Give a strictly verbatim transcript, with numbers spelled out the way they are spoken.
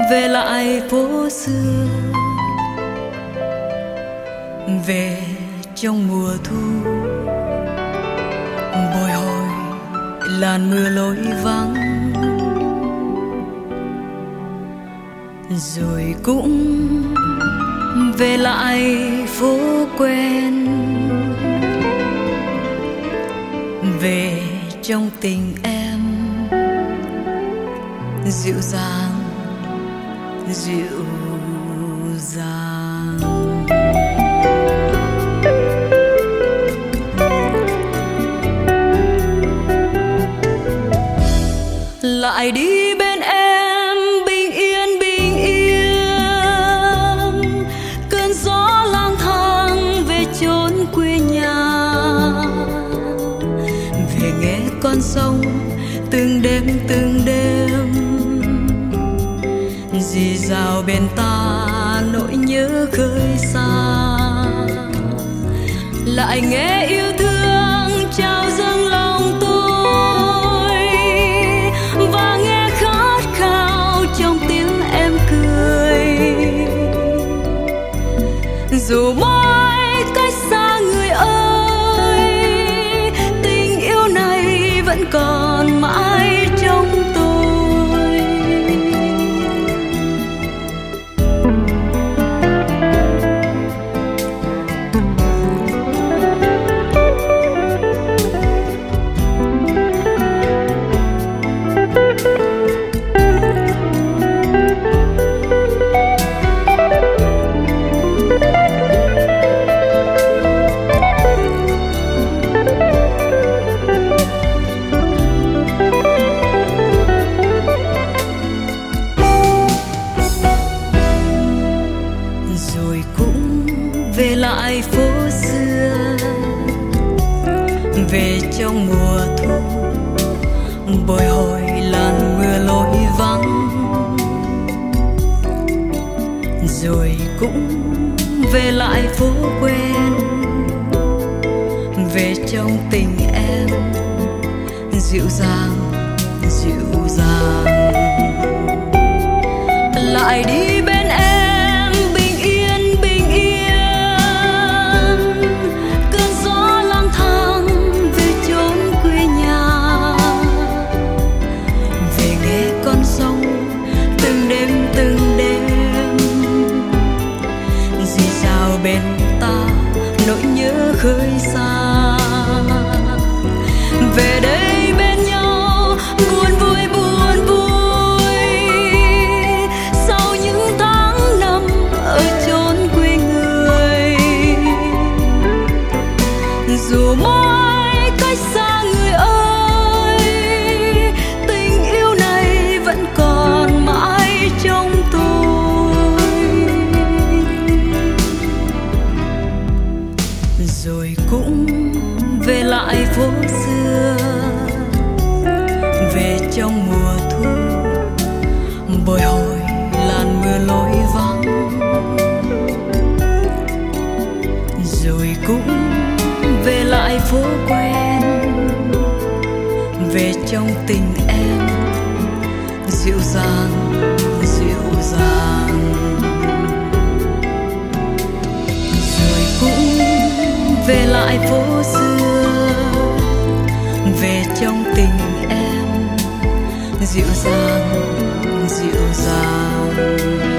về lại phố xưa, về trong mùa thu, bồi hồi làn mưa lối vắng, rồi cũng về lại phố quen, về trong tình em dịu dàng dịu dàng. Lại đi bên em bình yên bình yên, cơn gió lang thang về chốn quê nhà, về nghe con sông từng đêm từng đêm rì rào bên ta nỗi nhớ khơi xa. Lại nghe yêu thương trao dâng lòng tôi, và nghe khát khao trong tiếng em cười. Dù mỗi cách xa người ơi, tình yêu này vẫn còn mãi trong tôi. Rồi cũng về lại phố xưa, về trong mùa thu, bồi hồi làn mưa lối vắng, rồi cũng về lại phố quen, về trong tình em dịu dàng dịu dàng. Lại đi bên em bình yên bình yên, cơn gió lang thang về chốn quê nhà, về nghe con sông từng đêm từng đêm rì rào bên ta nỗi nhớ khơi xa. Về đây bên nhau buồn vui buồn vui, sau những tháng năm ở chốn quê người. Dù mỗi cách xa người ơi, tình yêu này vẫn còn mãi trong tôi. Rồi cũng về lại phố xưa, về trong mùa thu, bồi hồi làn mưa lối vắng, rồi cũng về lại phố quen, về trong tình em dịu dàng dịu dàng. Rồi cũng về lại phố xưa, về trong tình em dịu dàng dịu dàng.